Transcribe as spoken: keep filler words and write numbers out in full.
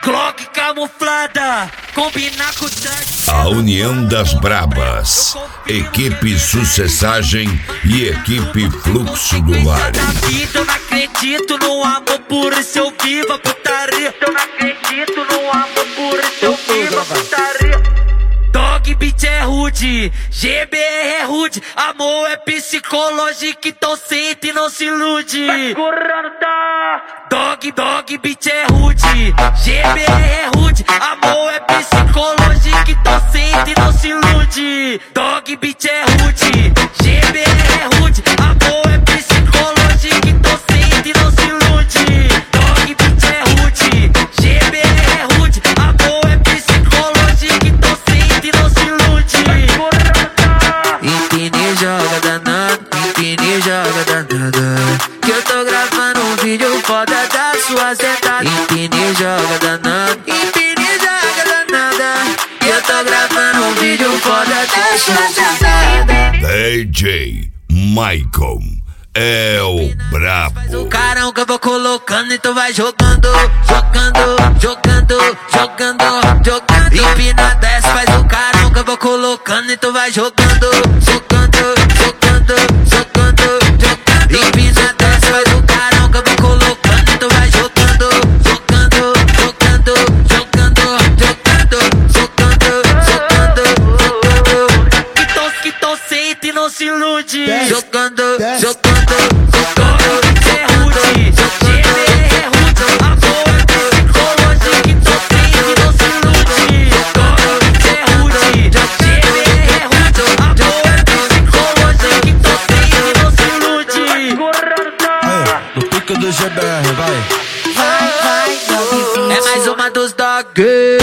Glock camuflada, combinar com o A união das brabas, equipe Sucessagem e equipe Fluxo do Vale. Eu não acredito no amor, por isso eu vivo a putaria. Eu não acredito no amor, por isso eu vivo a putaria. Dog Beat é rude, G B R é rude, amor é psicológico, então sente e não se ilude. Dog, dog Beat é rude, G B R é rude, amor é psicológico, então sente e não se ilude. Dog Beat é rude, G B R é rude, amor é psicológico, então sente e não se ilude. Dog Beat é rude, G B R é rude, amor é psicológico, então sente e não se ilude. Empine joga danado, empine joga danada, que eu tô gravando um vídeo foda da sua sentada. Empine joga danado, empine joga danada, que eu tô gravando um vídeo foda da sua sentada. D J Michael é o brabo. Faz o carão que eu vou colocando e tu vai jogando, jogando, jogando, jogando, jogando. Empina desce, faz o carão que eu vou colocando e tu vai jogando, jogando, jogando, jogando, jogando. Empina desce, faz o carão que eu vou colocando e tu vai jogando, jogando, jogando, jogando, jogando, jogando, jogando. Que tô, que tô sente e não se ilude. Jogando, jogando. Do G B R, vai. É mais uma dos dog.